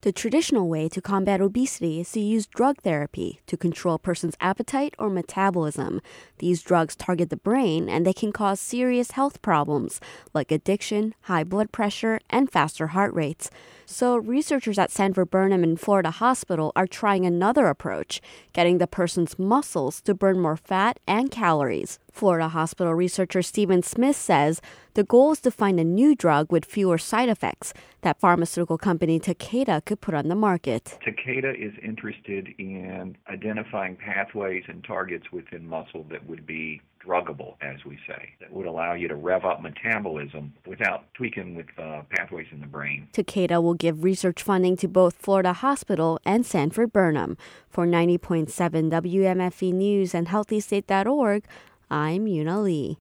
The traditional way to combat obesity is to use drug therapy to control a person's appetite or metabolism. These drugs target the brain and they can cause serious health problems like addiction, high blood pressure, and faster heart rates. So researchers at Sanford Burnham and Florida Hospital are trying another approach, getting the person's muscles to burn more fat and calories. Florida Hospital researcher Stephen Smith says the goal is to find a new drug with fewer side effects that pharmaceutical company Takeda could put on the market. Takeda is interested in identifying pathways and targets within muscle that would be druggable, as we say, that would allow you to rev up metabolism without tweaking with pathways in the brain. Takeda will give research funding to both Florida Hospital and Sanford Burnham. For 90.7 WMFE News and HealthyState.org, I'm Yuna Lee.